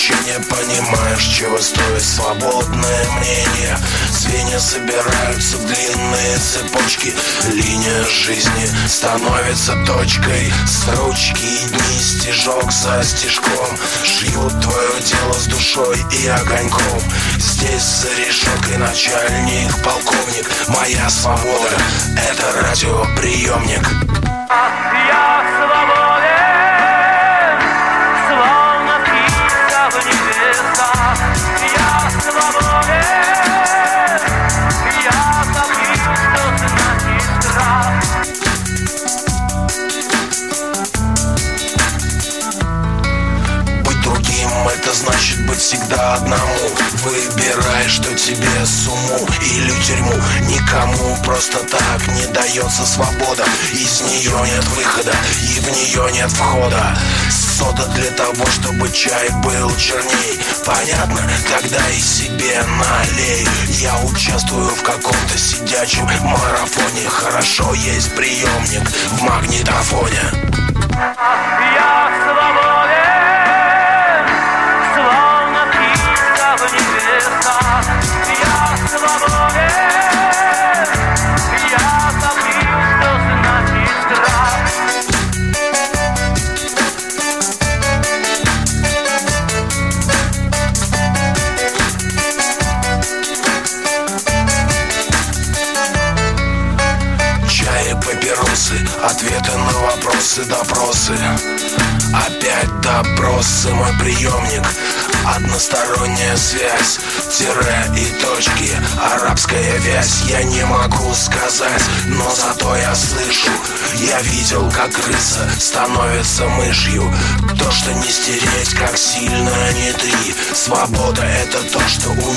вообще не понимаешь, чего стоит свободное мнение. Звенья собираются в длинные цепочки, линия жизни становится точкой. Строчки и дни, стежок за стежком, шьют твое дело с душой и огоньком. Здесь за решеткой начальник, полковник. Моя свобода — это радиоприемник. Я свободен, словно птица в небесах. Я свободен, я забыл, что значит страх. Быть другим — это значит быть всегда одному. Выбирай, что тебе с уму или тюрьму. Никому просто так не дается свобода. Из нее нет выхода и в нее нет входа. Сода для того, чтобы чай был черней. Понятно? Тогда и себе налей. Я участвую в каком-то сидячем марафоне. Хорошо, есть приемник в магнитофоне. Я свободен, словно птица в небесах. Я свободен, я забыл, что значит страх. Чай и папиросы, ответы на вопросы, допросы. Опять допросы, мой приемник. Односторонняя связь, тире и точки, арабская вязь. Я не могу сказать, но зато я слышу. Я видел, как крыса становится мышью. То, что не стереть, как сильно не ты. Свобода — это то, что у